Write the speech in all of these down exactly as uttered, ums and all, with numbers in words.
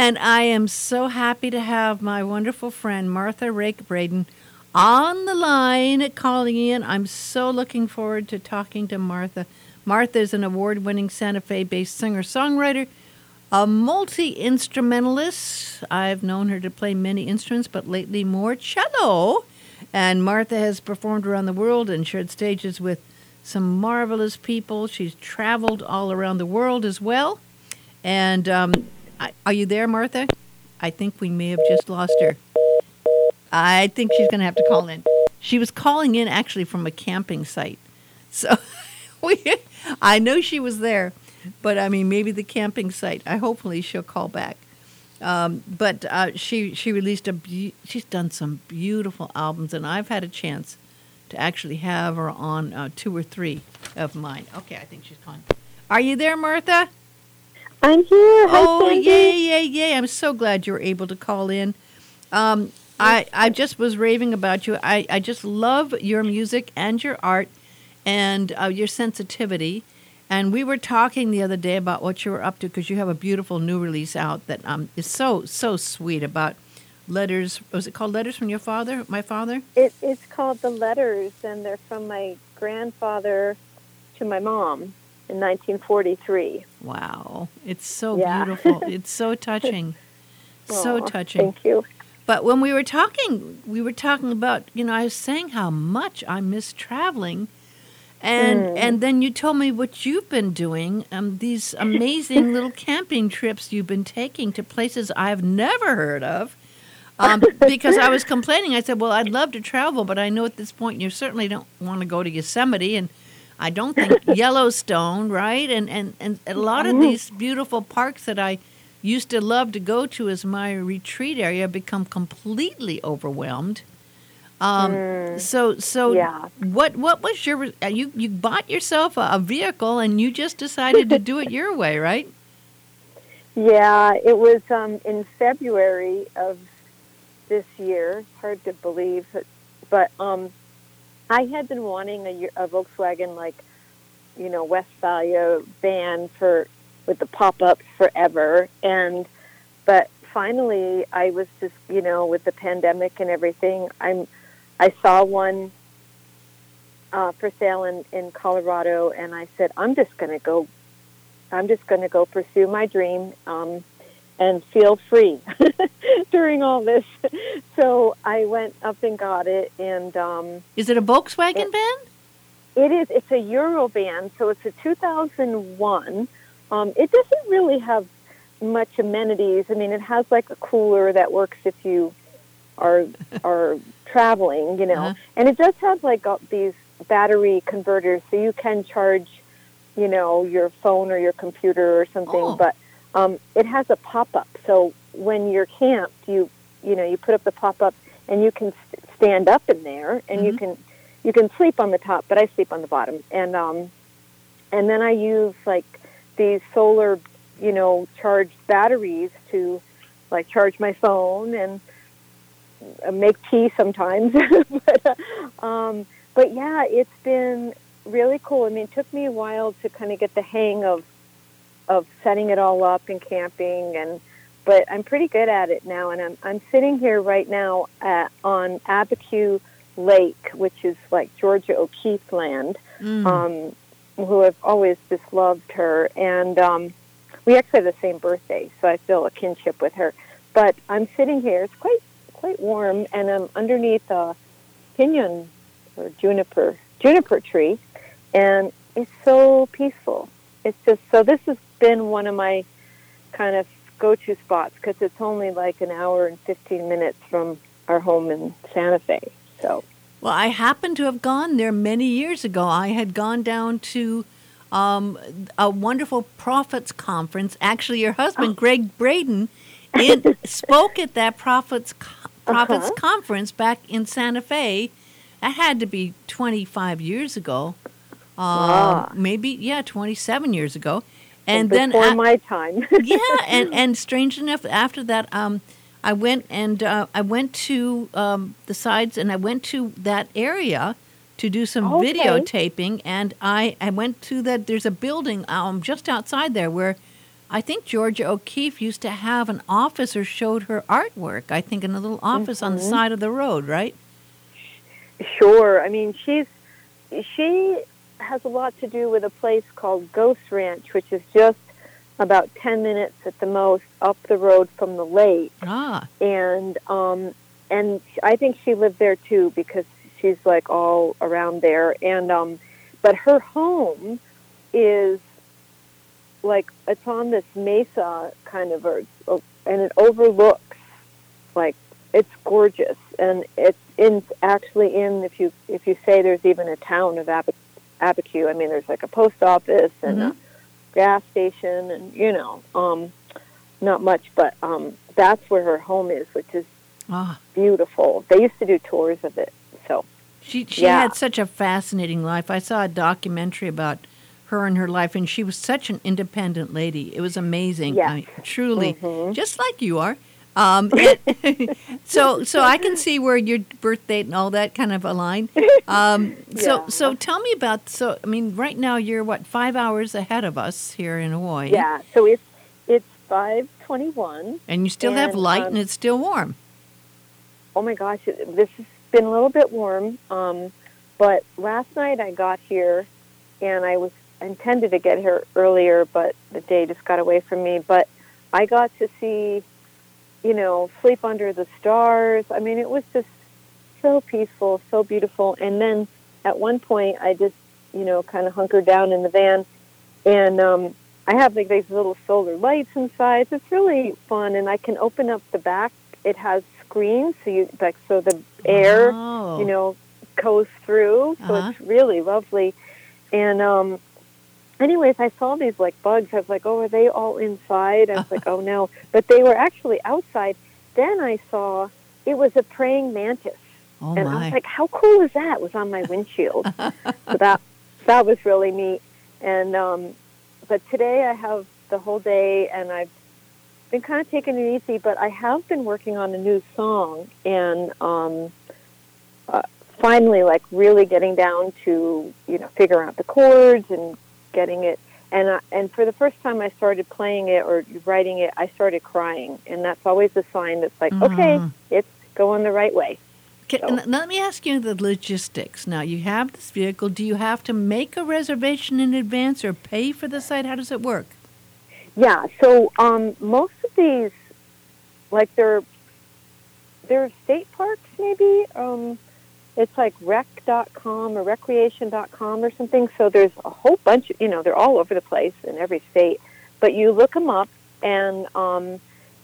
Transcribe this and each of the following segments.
And I am so happy to have my wonderful friend Martha Rake Braden on the line calling in. I'm so looking forward to talking to Martha. Martha is an award-winning Santa Fe-based singer-songwriter, a multi-instrumentalist. I've known her to play many instruments, but lately more cello. And Martha has performed around the world and shared stages with some marvelous people. She's traveled all around the world as well. And um, I, are you there, Martha? I think we may have just lost her. I think she's going to have to call in. She was calling in actually from a camping site. So we, I know she was there, but I mean, maybe the camping site. I hopefully she'll call back. Um, but uh, she she released a be- she's done some beautiful albums, and I've had a chance to actually have her on uh, two or three of mine. Okay, I think she's calling. Are you there, Martha? I'm here. Hi, oh, Sandy. yay, yay, yay! I'm so glad you were able to call in. Um, I I just was raving about you. I, I just love your music and your art and uh, your sensitivity. And we were talking the other day about what you were up to because you have a beautiful new release out that um, is so, so sweet about letters. Was it called Letters from Your Father, My Father? It, it's called The Letters, and they're from my grandfather to my mom in nineteen forty-three. Wow. It's so Yeah. beautiful. It's so touching. So Aw, touching. Thank you. But when we were talking, we were talking about, you know, I was saying how much I miss traveling. And Mm. and then you told me what you've been doing, um, these amazing little camping trips you've been taking to places I've never heard of. Um, because I was complaining. I said, well, I'd love to travel, but I know at this point you certainly don't want to go to Yosemite, and I don't think Yellowstone, right? And, and, and a lot of these beautiful parks that I used to love to go to as my retreat area have become completely overwhelmed. Um, Mm. So, so Yeah. what what was your uh, you you bought yourself a, a vehicle and you just decided to do it your way, right? Yeah, it was um, in February of this year. Hard to believe, but, but um, I had been wanting a, a Volkswagen, like, you know, Westphalia van for with the pop-ups forever, and but finally, I was just, you know, with the pandemic and everything, I'm I saw one uh, for sale in, in Colorado, and I said, I'm just going to go. I'm just going to go pursue my dream um, and feel free during all this. So I went up and got it, and um, Is it a Volkswagen it, van? it is. It's a Eurovan, so it's a two thousand one. Um, it doesn't really have much amenities. I mean, it has like a cooler that works if you are are traveling, you know, Uh-huh. and it does have like uh, these battery converters, so you can charge, you know, your phone or your computer or something. Oh. But um, it has a pop-up, so when you're camped, you you know, you put up the pop-up, and you can st- stand up in there, and Mhm. you can you can sleep on the top, but I sleep on the bottom, and um, and then I use like these solar, you know, charged batteries to like charge my phone and uh, make tea sometimes. but, uh, um, but yeah, it's been really cool. I mean, it took me a while to kind of get the hang of of setting it all up and camping, and but I'm pretty good at it now. And I'm I'm sitting here right now at, on Abiquiu Lake, which is like Georgia O'Keeffe land. Mm. Um, who have always just loved her, and um, we actually have the same birthday, so I feel a kinship with her. But I'm sitting here; it's quite quite warm, and I'm underneath a pinon or juniper juniper tree, and it's so peaceful. It's just so. This has been one of my kind of go-to spots because it's only like an hour and fifteen minutes from our home in Santa Fe. So. Well, I happened to have gone there many years ago. I had gone down to um, a wonderful Prophets Conference. Actually, your husband, Greg Braden, in, spoke at that Prophets Prophets Uh-huh. Conference back in Santa Fe. That had to be twenty-five years ago. Um, Ah. Maybe, yeah, twenty-seven years ago. And before then before a- my time. yeah, and, and strange enough, after that, um, I went and uh, I went to um, the sides, and I went to that area to do some Okay. videotaping, and I, I went to that. There's a building um, just outside there where I think Georgia O'Keeffe used to have an office or showed her artwork, I think, in a little office mm-hmm. on the side of the road, right? Sure. I mean, she's she has a lot to do with a place called Ghost Ranch, which is just about ten minutes at the most up the road from the lake. Ah. And um, and I think she lived there, too, because she's, like, all around there. And um, but her home is, like, it's on this mesa kind of, or, and it overlooks, like, it's gorgeous. And it's in actually in, if you if you say there's even a town of Ab- Abiquiu, I mean, there's, like, a post office and mm-hmm. a gas station and, you know, um, not much, but um, that's where her home is, which is ah. beautiful. They used to do tours of it, so. She she yeah. had such a fascinating life. I saw a documentary about her and her life, and she was such an independent lady. It was amazing. Yes. I mean, truly, mm-hmm. just like you are. Um, and, so so I can see where your birth date and all that kind of align. Um, so yeah. so tell me about, so I mean, right now you're, what, five hours ahead of us here in Hawaii? Yeah, so it's, it's five twenty-one. And you still and, have light um, and it's still warm. Oh, my gosh, this has been a little bit warm, um, but last night I got here, and I was intended to get here earlier, but the day just got away from me. But I got to see, you know, sleep under the stars. I mean, it was just so peaceful, so beautiful. And then at one point, I just, you know, kind of hunkered down in the van, and um, I have like these little solar lights inside. So it's really fun, and I can open up the back. It has screens, so you like so the air, oh. you know, goes through. So uh-huh. it's really lovely. And um, anyways, I saw these like bugs. I was like, oh, are they all inside? I was like, oh no, but they were actually outside. Then I saw it was a praying mantis, oh, and my. I was like, how cool is that? It was on my windshield. So that that was really neat. And um, but today I have the whole day, and I've been kind of taking it easy, but I have been working on a new song, and um, uh, finally, like, really getting down to, you know, figuring out the chords and getting it. And uh, and for the first time I started playing it or writing it, I started crying, and that's always a sign that's like, mm-hmm. okay, it's going the right way. Okay, so. Now let me ask you the logistics. Now, you have this vehicle. Do you have to make a reservation in advance or pay for the site? How does it work? Yeah, so um, most of these, like they're, they're state parks maybe. Um, it's like rec dot com or recreation dot com or something. So there's a whole bunch, of, you know, they're all over the place in every state. But you look them up, and um,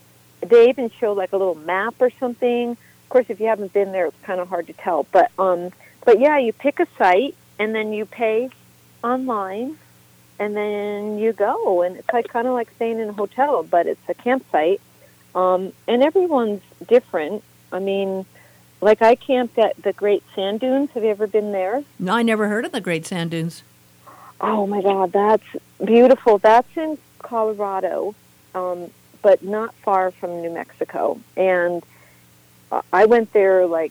they even show like a little map or something. Of course, if you haven't been there, it's kind of hard to tell. But, um, but yeah, you pick a site, and then you pay online. And then you go, and it's like kind of like staying in a hotel, but it's a campsite. Um, and everyone's different. I mean, like I camped at the Great Sand Dunes. Have you ever been there? No, I never heard of the Great Sand Dunes. Oh, my God, that's beautiful. That's in Colorado, um, but not far from New Mexico. And uh, I went there, like,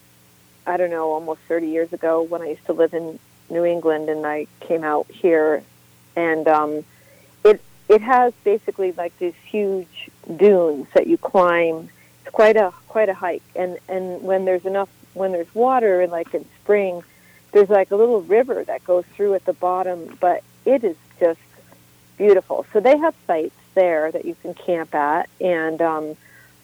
I don't know, almost thirty years ago when I used to live in New England, and I came out here. And um, it it has basically like these huge dunes that you climb. It's quite a quite a hike. And and when there's enough, when there's water, like in spring, there's like a little river that goes through at the bottom. But it is just beautiful. So they have sites there that you can camp at. And um,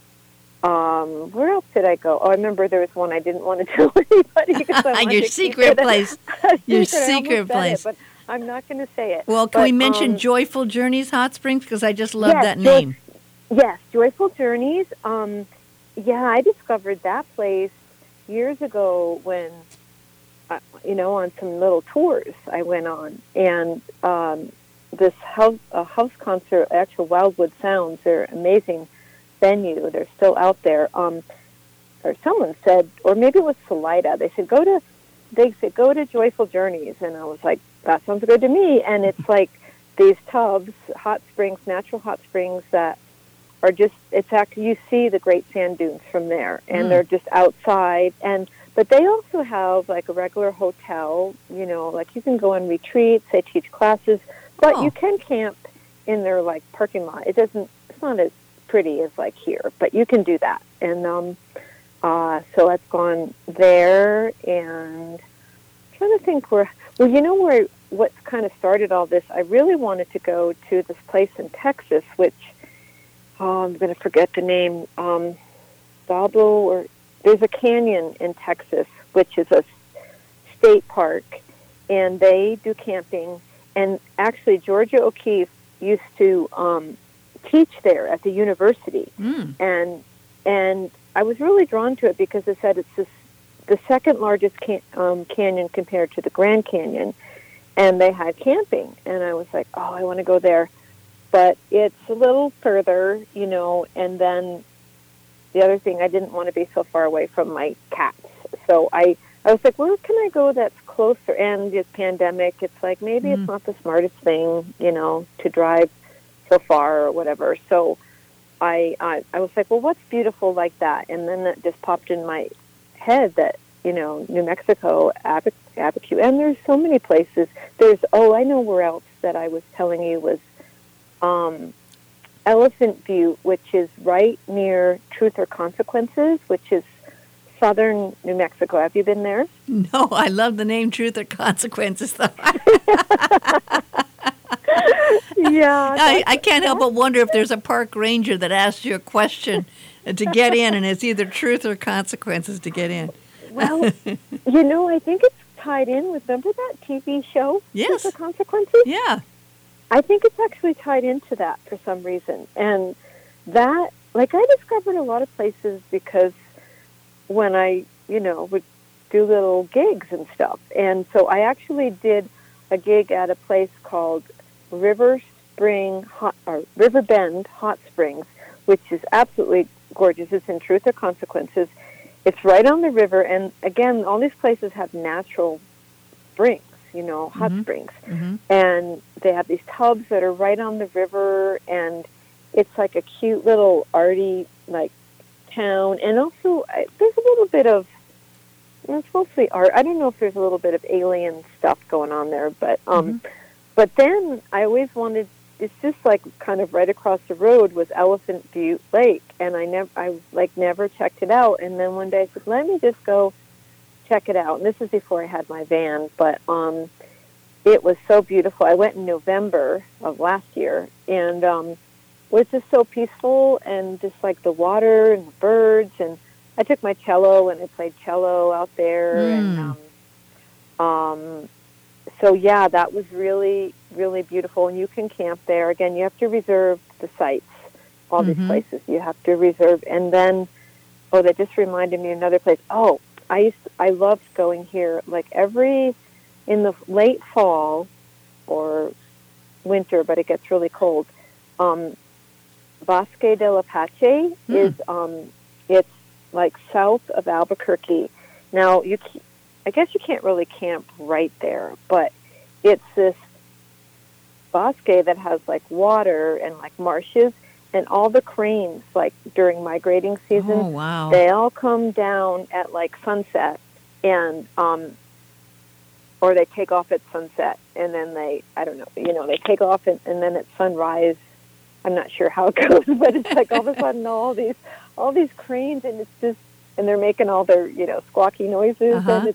um, where else did I go? Oh, I remember there was one I didn't want to tell anybody. Your secret place. Your secret place. It, I'm not going to say it. Well, can but, we mention um, Joyful Journeys Hot Springs? Because I just love yes, that name. Joy- yes, Joyful Journeys. Um, yeah, I discovered that place years ago when, uh, you know, on some little tours I went on. And um, this house, uh, house concert, actual Wildwood Sounds, they're an amazing venue. They're still out there. Um, or someone said, or maybe it was Salida, they said, go to, they said, go to Joyful Journeys. And I was like, that sounds good to me. And it's like these tubs, hot springs, natural hot springs that are just, it's actually, you see the Great Sand Dunes from there, and mm. they're just outside. And but they also have like a regular hotel, you know, like you can go on retreats, they teach classes, but oh. you can camp in their like parking lot. It doesn't. It's not as pretty as like here, but you can do that. And um, uh, so I've gone there, and I'm trying to think where. Well, you know where what kind of started all this. I really wanted to go to this place in Texas, which oh, I'm going to forget the name. Um, Dablo, or there's a canyon in Texas, which is a state park, and they do camping. And actually, Georgia O'Keeffe used to um, teach there at the university, Mm. and and I was really drawn to it because it said it's this, the second largest can, um, canyon compared to the Grand Canyon, and they had camping, and I was like, oh, I want to go there, but it's a little further, you know, and then the other thing, I didn't want to be so far away from my cats, so I. I was like, where can I go that's closer? And it's pandemic. It's like, maybe mm. it's not the smartest thing, you know, to drive so far or whatever. So I, I I was like, well, what's beautiful like that? And then it just popped in my head that, you know, New Mexico, Abic- Abiquiu, and there's so many places. There's, oh, I know where else that I was telling you was um, Elephant Butte, which is right near Truth or Consequences, which is southern New Mexico. Have you been there? No, I love the name Truth or Consequences, though. yeah. I, I can't help but wonder if there's a park ranger that asks you a question to get in, and it's either truth or consequences to get in. Well, you know, I think it's tied in with, remember that T V show? Yes. Truth or Consequences? Yeah. I think it's actually tied into that for some reason. And that, like, I discovered a lot of places because when I, you know, would do little gigs and stuff. And so I actually did a gig at a place called River Spring Hot, or River Bend Hot Springs, which is absolutely gorgeous. It's in Truth or Consequences. It's right on the river, and again, all these places have natural springs, you know, hot mm-hmm. springs. Mm-hmm. And they have these tubs that are right on the river, and it's like a cute little arty, like, town, and also I, there's a little bit of, it's mostly art. I don't know if there's a little bit of alien stuff going on there, but um, mm-hmm. but then I always wanted. It's just like kind of right across the road was Elephant Butte Lake, and I never, I like never checked it out. And then one day I said, let me just go check it out. And this is before I had my van, but um, it was so beautiful. I went in November of last year, and um. was just so peaceful, and just like the water and the birds, and I took my cello and I played cello out there, mm. and um, um, so yeah, that was really, really beautiful. And you can camp there. Again, you have to reserve the sites. All mm-hmm. these places you have to reserve, and then oh, that just reminded me of another place. Oh, I used to, I loved going here like every in the late fall or winter, but it gets really cold. Um, Bosque del Apache mm. is, um, it's like south of Albuquerque. Now, you, I guess you can't really camp right there, but it's this bosque that has like water and like marshes, and all the cranes, like during migrating season, oh, wow. they all come down at like sunset, and um, or they take off at sunset, and then they, I don't know, you know, they take off, and, and then at sunrise. I'm not sure how it goes, but it's like all of a sudden all these all these cranes, and it's just, and they're making all their, you know, squawky noises, uh-huh. and it's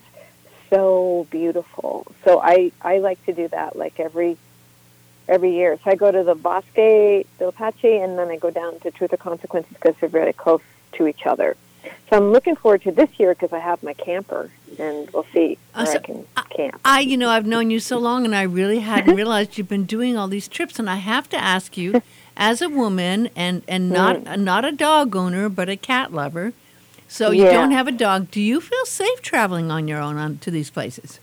so beautiful. So I, I like to do that like every every year. So I go to the Bosque del Apache, and then I go down to Truth or Consequences because they're very close to each other. So I'm looking forward to this year because I have my camper, and we'll see where uh, so I can camp. I, you know, I've known you so long, and I really hadn't realized you've been doing all these trips. And I have to ask you, as a woman, and, and not mm. not a dog owner, but a cat lover, so you yeah. don't have a dog, do you feel safe traveling on your own on, to these places?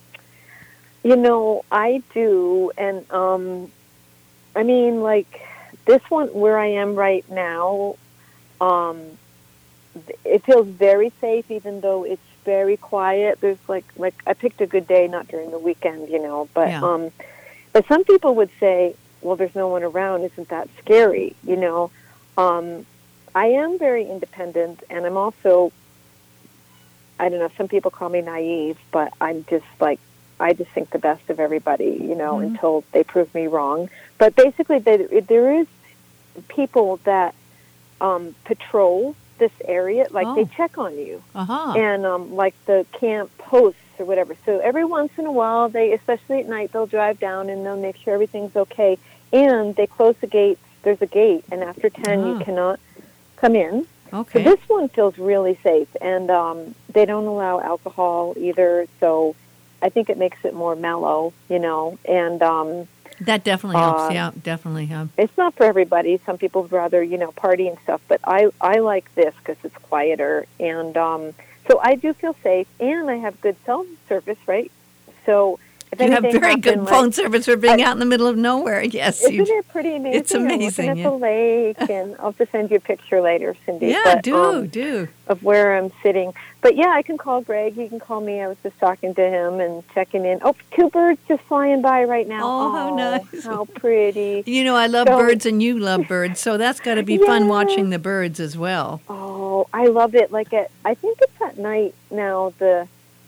You know, I do, and um, I mean, like, this one, where I am right now, um, it feels very safe, even though it's very quiet. There's like, like I picked a good day, not during the weekend, you know, but yeah. um, but some people would say, well, there's no one around. Isn't that scary? You know, um, I am very independent, and I'm also, I don't know, some people call me naive, but I'm just like I just think the best of everybody, you know, Mm-hmm. until they prove me wrong. But basically, they, there is people that um, patrol this area, like Oh. they check on you, Uh-huh. and um, like the camp posts or whatever. So every once in a while, they, especially at night, they'll drive down and they'll make sure everything's okay. And they close the gates. There's a gate, and after ten, Ah. you cannot come in. Okay. So this one feels really safe, and um, they don't allow alcohol either. So I think it makes it more mellow, you know, and. Um, That definitely helps. Uh, Yeah, definitely. Yeah. It's not for everybody. Some people would rather, you know, party and stuff. But I, I like this because it's quieter. And um, so I do feel safe. And I have good cell service, right? So if You have anything very good happened, phone like, service for being I- out in the middle of nowhere. Yes. Isn't you, it pretty amazing? It's amazing, I'm looking yeah. at the lake, and I'll just send you a picture later, Cindy. yeah, but, do, um, do. of where I'm sitting. But yeah, I can call Greg. He can call me. I was just talking to him and checking in. Oh, two birds just flying by right now. Oh, how nice. How pretty. You know, I love So- birds and you love birds, so that's got to be fun Yeah. watching the birds as well. Oh, I love it. Like at, I think it's at night now. The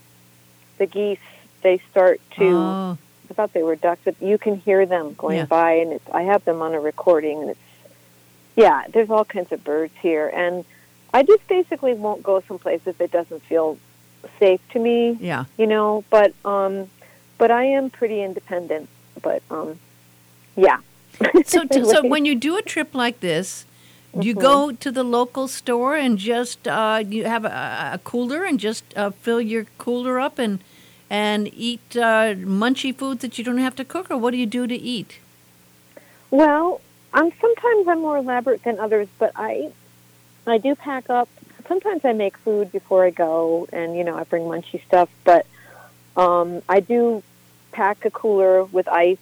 the geese, they start to. Oh, I thought they were ducks, but you can hear them going Yeah. by, and it's. I have them on a recording, and it's. Yeah, there's all kinds of birds here, and I just basically won't go someplace if it doesn't feel safe to me. yeah. You know, but um, but I am pretty independent. But um, yeah. So, to, so when you do a trip like this, do you Mhm. go to the local store and just uh, you have a, a cooler and just uh, fill your cooler up and and eat uh, munchy foods that you don't have to cook, or what do you do to eat? Well, I'm sometimes I'm more elaborate than others, but I I do pack up. Sometimes I make food before I go, and you know I bring munchy stuff. But um, I do pack a cooler with ice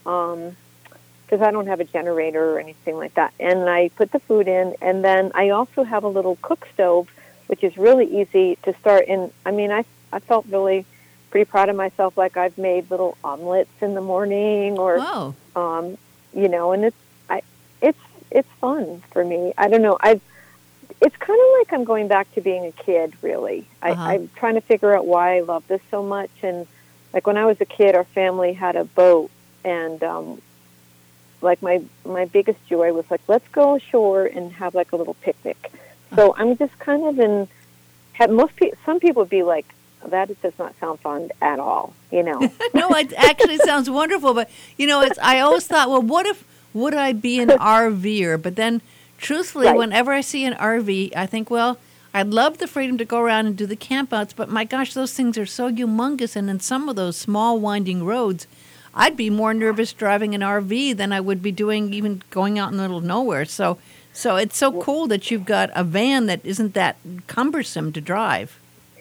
because I don't have a generator or anything like that. And I put the food in, and then I also have a little cook stove, which is really easy to start. And I mean, I I felt really pretty proud of myself. Like I've made little omelets in the morning, or Oh, um, you know, and it's I, it's it's fun for me. I don't know. I it's kind of like I'm going back to being a kid. Really, Uh-huh. I, I'm trying to figure out why I love this so much. And like when I was a kid, our family had a boat, and um, like my my biggest joy was like, let's go ashore and have like a little picnic. So I'm just kind of in. Have most people, some people would be like, that does not sound fun at all, you know. no, it actually sounds wonderful. But you know, it's I always thought, well, what if would I be an RVer? But then, truthfully, Right. whenever I see an R V, I think, well, I'd love the freedom to go around and do the campouts. But my gosh, those things are so humongous, and in some of those small winding roads, I'd be more nervous driving an R V than I would be doing even going out in the middle of nowhere. So, so it's so cool that you've got a van that isn't that cumbersome to drive.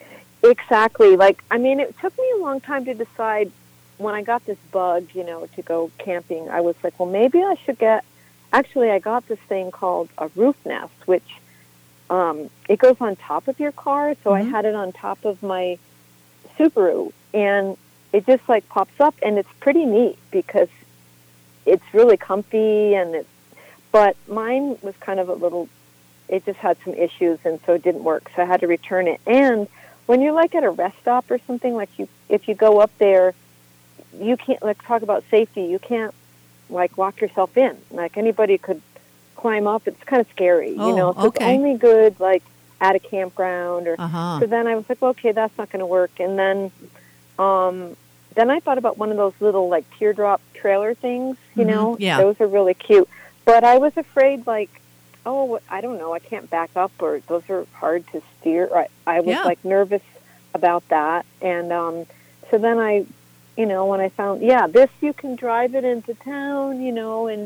Exactly. Like, I mean, it took me a long time to decide when I got this bug, you know, to go camping. I was like, well, maybe I should get, actually, I got this thing called a roof nest, which um, it goes on top of your car. So I Mhm. had it on top of my Subaru, and it just like pops up, and it's pretty neat because it's really comfy, and it's, but mine was kind of a little, it just had some issues, and so it didn't work. So I had to return it. And when you're like at a rest stop or something, like you, if you go up there, you can't, like, talk about safety. You can't like lock yourself in. Like anybody could climb up. It's kind of scary, Oh, you know. So okay. it's only good like at a campground or. Uh-huh. So then I was like, well, okay, that's not going to work. And then, um, then I thought about one of those little like teardrop trailer things. You Mhm, know, yeah. those are really cute. But I was afraid, like, oh, I don't know, I can't back up, or those are hard to steer. I, I was Yeah. like nervous about that, and um, so then I, you know, when I found, yeah, this you can drive it into town, you know, and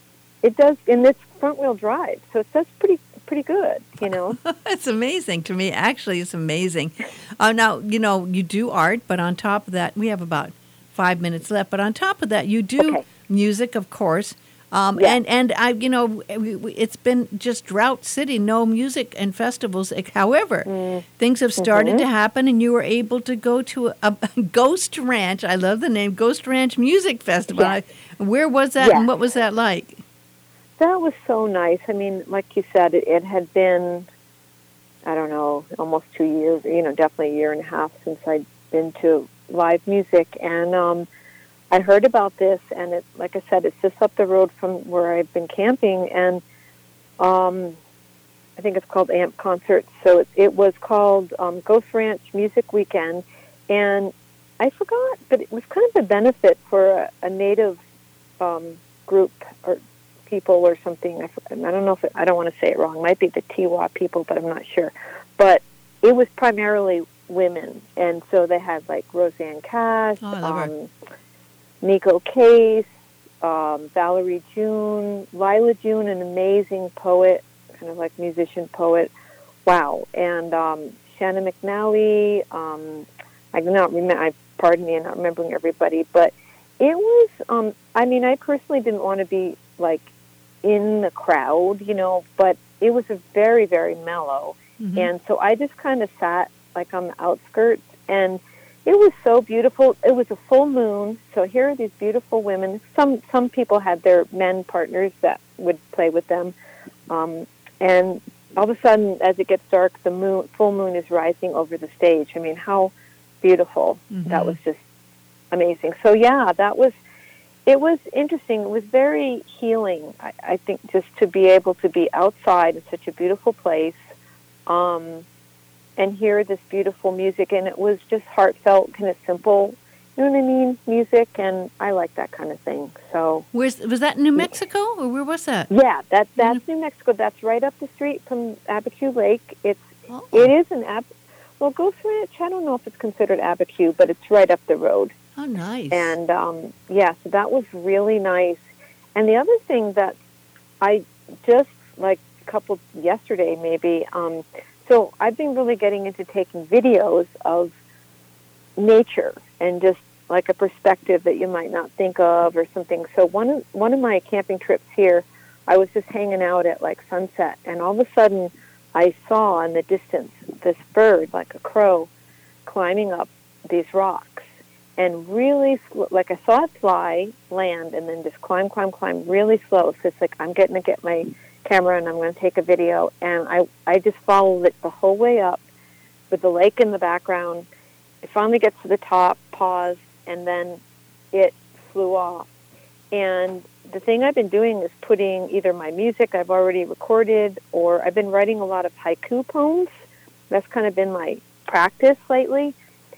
it does, and it's front wheel drive, so it does pretty pretty good, you know. It's amazing to me. Actually, it's amazing. Uh, now, you know, you do art, but on top of that, we have about five minutes left. But on top of that, you do Okay. music, of course. Um, Yeah. And and I, you know, we- we- it's been just drought city, no music and festivals. However, Mm. things have started Mhm. to happen, and you were able to go to a, a Ghost Ranch. I love the name Ghost Ranch Music Festival. Yes. I- Where was that, Yes. and what was that like? That was so nice. I mean, like you said, it, it had been, I don't know, almost two years, you know, definitely a year and a half since I'd been to live music. And um, I heard about this, and it, like I said, it's just up the road from where I've been camping, and um, I think it's called A M P Concerts. So it, it was called um, Ghost Ranch Music Weekend, and I forgot, but it was kind of a benefit for a, a native um, group or people or something. I, I don't know if it, I don't want to say it wrong. It might be the Tiwa people, but I'm not sure. But it was primarily women, and so they had like Roseanne Cash, Oh, I love her. um, Nico Case, um, Valerie June, Lila June, an amazing poet, kind of like musician poet. Wow, and um, Shannon McNally. Um, I do not remember. I pardon me, I'm not remembering everybody, but it was. Um, I mean, I personally didn't want to be like in the crowd, you know, but it was a very, very mellow, Mm-hmm. and so I just kind of sat like on the outskirts, and it was so beautiful. It was a full moon, so here are these beautiful women. Some some people had their men partners that would play with them, um, and all of a sudden, as it gets dark, the moon, full moon is rising over the stage. I mean, how beautiful. Mm-hmm. That was just amazing. So yeah, that was, it was interesting. It was very healing, I, I think, just to be able to be outside in such a beautiful place um, and hear this beautiful music. And it was just heartfelt, kind of simple, you know what I mean, music, and I like that kind of thing. So Where's was that New Mexico, or where was that? yeah, that, that's New Mexico. That's right up the street from Abiquiu Lake. It's Oh. It is an Ab. Well, Ghost Ranch, I don't know if it's considered Abiquiu, but it's right up the road. Oh, nice. And, um, yeah, so that was really nice. And the other thing that I just, like, a couple, yesterday maybe, um, so I've been really getting into taking videos of nature and just, like, a perspective that you might not think of or something. So one of, one of my camping trips here, I was just hanging out at, like, sunset, and all of a sudden I saw in the distance this bird, like a crow, climbing up these rocks. And really, sl- like I saw it fly, land, and then just climb, climb, climb really slow. So it's like, I'm getting to get my camera and I'm going to take a video. And I, I just followed it the whole way up with the lake in the background. It finally gets to the top, paused, and then it flew off. And the thing I've been doing is putting either my music I've already recorded, or I've been writing a lot of haiku poems. That's kind of been my practice lately.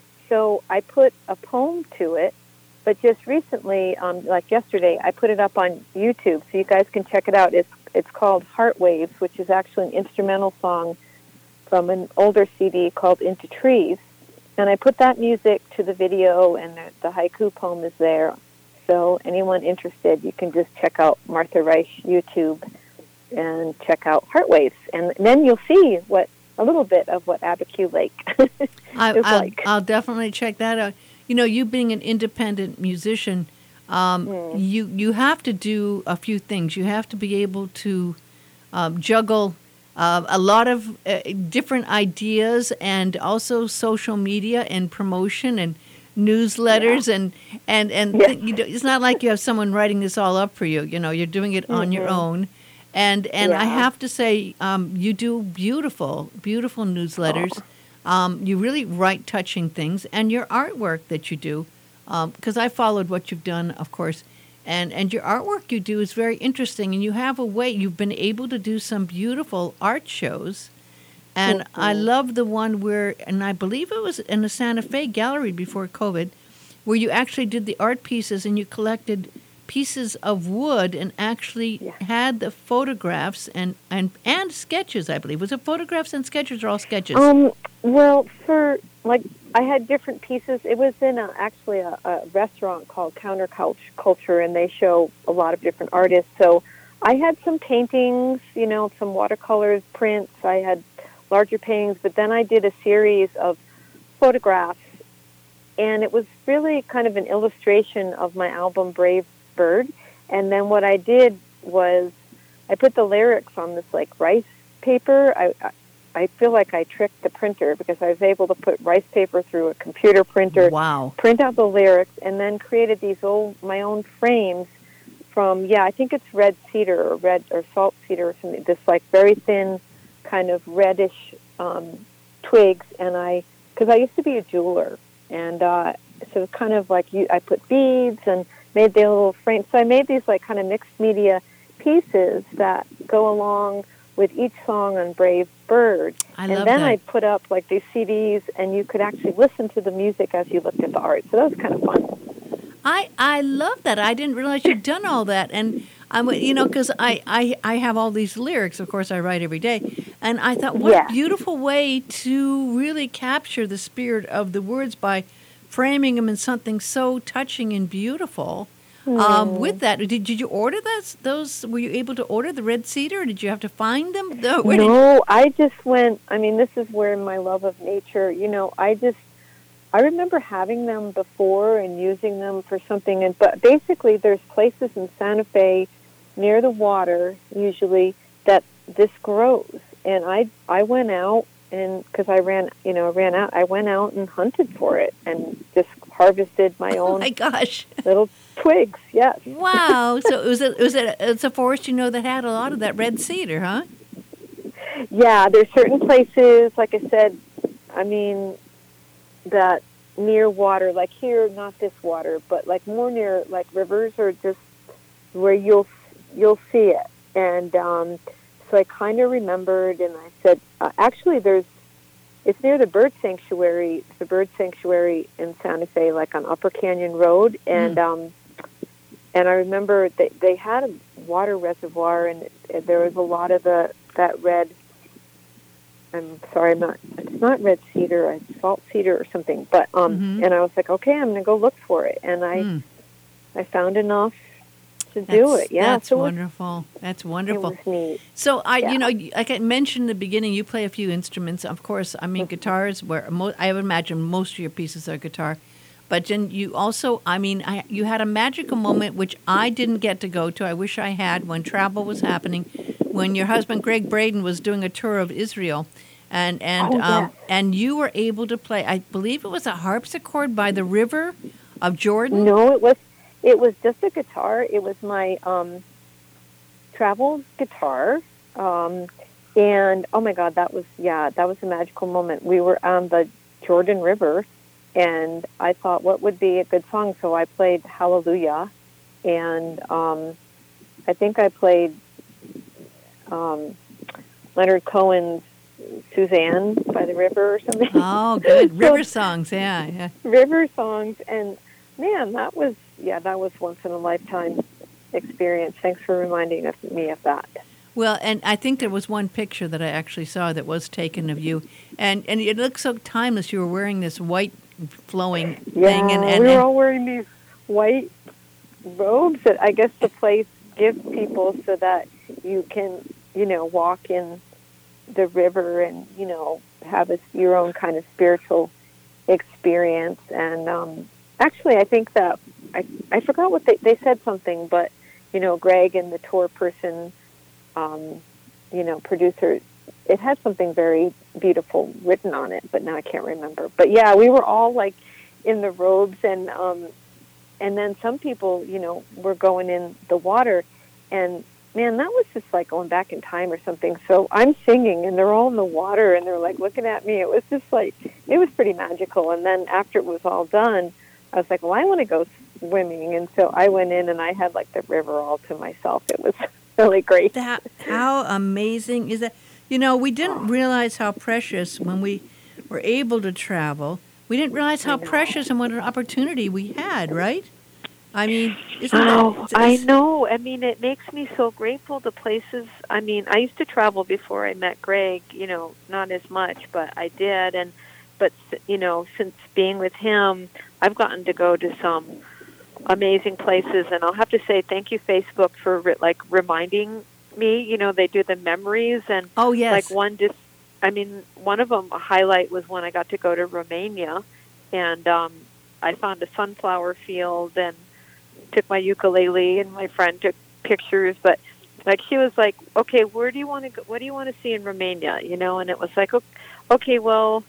So I put a poem to it, but just recently, um, like yesterday, I put it up on YouTube, so you guys can check it out. It's it's called Heart Waves, which is actually an instrumental song from an older C D called Into Trees. And I put that music to the video, and the, the haiku poem is there. So anyone interested, you can just check out Martha Reich YouTube and check out Heart Waves. And then you'll see what a little bit of what Abiquiu Lake I, is I'll, like. I'll definitely check that out. You know, you being an independent musician, um, Mm. you you have to do a few things. You have to be able to um, juggle uh, a lot of uh, different ideas, and also social media and promotion and newsletters, Yeah. and and and Yes. th- you do, it's not like you have someone writing this all up for you. You know, you're doing it on your Mhm. own. And and I Yeah. have to say, um, you do beautiful, beautiful newsletters. Um, you really write touching things, and your artwork that you do, because I followed what you've done, of course, and and your artwork you do is very interesting, and you have a way. You've been able to do some beautiful art shows, and I Mhm. love the one where, and I believe it was in the Santa Fe Gallery before COVID, where you actually did the art pieces and you collected pieces of wood and actually Yeah. had the photographs and, and, and sketches, I believe. Was it photographs and sketches, or all sketches? Um, well, for, like, I had different pieces. It was in a, actually a, a restaurant called Counterculture, and they show a lot of different artists. So I had some paintings, you know, some watercolors, prints. I had larger paintings, but then I did a series of photographs, and it was really kind of an illustration of my album Brave Bird. And then what I did was I put the lyrics on this, like, rice paper. I, I I feel like I tricked the printer, because I was able to put rice paper through a computer printer, Wow. print out the lyrics, and then created these old my own frames from, yeah, I think it's red cedar or red or salt cedar or something, this, like, very thin kind of reddish um, twigs. And I, because I used to be a jeweler, and uh, So it was kind of like you, I put beads and made the little frame. So I made these like kind of mixed media pieces that go along with each song on Brave Bird. I and love then that. I put up like these C Ds, and you could actually listen to the music as you looked at the art. So that was kind of fun. I, I love that. I didn't realize you'd done all that. And I'm, you know, because I, I, I have all these lyrics, of course, I write every day. And I thought, what Yeah. a beautiful way to really capture the spirit of the words by framing them in something so touching and beautiful. Um, with that, did, did you order those, those? Were you able to order the red cedar, or did you have to find them? No, where did you- No, I just went, I mean, this is where my love of nature, you know, I just, I remember having them before and using them for something. And but basically, there's places in Santa Fe near the water, usually, that this grows. And I I went out, and because I ran, you know, ran out, I went out and hunted for it and just harvested my Oh own my gosh! little twigs. Yes. Wow. So it was a, it was a, it's a forest, you know, that had a lot of that red cedar, huh? Yeah, there's certain places, like I said, I mean, that near water, like here, not this water, but like more near like rivers or just where you'll you'll see it. And um, so I kind of remembered, and I said, uh, actually, there's it's near the bird sanctuary, the bird sanctuary in Santa Fe, like on Upper Canyon Road, and Mm. um, and I remember they they had a water reservoir, and it, there was a lot of the that red. I'm sorry, I'm not. It's not red cedar. It's salt cedar or something. But um, Mhm. and I was like, okay, I'm going to go look for it, and I Mm. I found enough to do That's- it. Yeah, That's so it was, wonderful. That's it wonderful. was neat. So I, Yeah. you know, like I mentioned in the beginning, you play a few instruments. Of course, I mean, guitars. Where mo- I would imagine most of your pieces are guitar, but then you also, I mean, I, you had a magical moment which I didn't get to go to. I wish I had when travel was happening, when your husband Greg Braden was doing a tour of Israel, and and Oh, um, yes. and you were able to play. I believe it was a harpsichord by the river of Jordan. No, it was it was just a guitar. It was my um, travel guitar, um, and oh my God, that was yeah, that was a magical moment. We were on the Jordan River, and I thought, what would be a good song? So I played Hallelujah, and um, I think I played um, Leonard Cohen's Suzanne by the river or something. Oh, good So- river songs. Yeah, yeah. river songs, and man, that was yeah, that was once in a lifetime experience. Thanks for reminding us, me of that. Well, and I think there was one picture that I actually saw that was taken of you, and and it looked so timeless. You were wearing this white flowing Yeah, thing, and, and, we were and all wearing these white robes that I guess the place gives people so that you can, you know, walk in the river and, you know, have a, your own kind of spiritual experience. And um, actually, I think that I I forgot what they they said something, but you know, Greg and the tour person, um, you know, producer, it had something very beautiful written on it, but now I can't remember. But yeah, we were all like in the robes, and um, and then some people, you know, were going in the water, and man, that was just like going back in time or something. So I'm singing, and they're all in the water, and they're like looking at me. It was just like, it was pretty magical. And then after it was all done, I was like, well, I want to go swimming. And so I went in, and I had like the river all to myself. It was really great. that how amazing is that? You know, we didn't realize how precious when we were able to travel. We didn't realize how I know. precious and what an opportunity we had, right? I mean, isn't Oh, that? I it's- know. I mean, it makes me so grateful to places. I mean, I used to travel before I met Greg, you know, not as much, but I did. And, but, you know, since being with him, I've gotten to go to some amazing places. And I'll have to say thank you, Facebook, for, re- like, reminding me. You know, they do the memories. And, Oh yes. like, one just, I mean, one of them, a highlight was when I got to go to Romania. And um, I found a sunflower field and took my ukulele, and my friend took pictures. But like, she was like, okay, where do you want to go? What do you want to see in Romania? You know? And it was like, okay, well,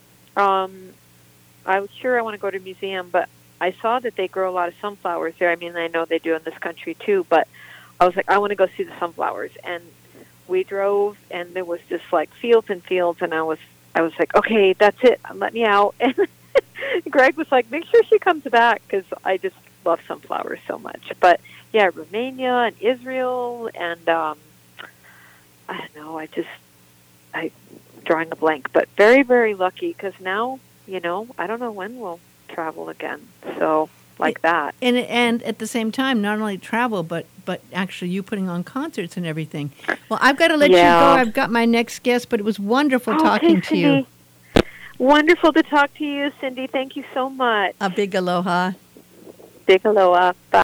um, I was sure I want to go to a museum, but I saw that they grow a lot of sunflowers there. I mean, I know they do in this country too, but I was like, I want to go see the sunflowers. And we drove, and there was just like fields and fields, and I was, I was like, okay, that's it. Let me out. Greg was like, make sure she comes back because I just love sunflowers so much. But yeah, Romania and Israel and um, I don't know. I just I drawing a blank, but very very lucky because now you know I don't know when we'll travel again. So like that. And and at the same time, not only travel, but but actually you putting on concerts and everything. Well, I've got to let Yeah. you go. I've got my next guest, but it was wonderful Okay, talking to you. Cindy. Wonderful to talk to you, Cindy. Thank you so much. A big aloha. Big aloha. Bye.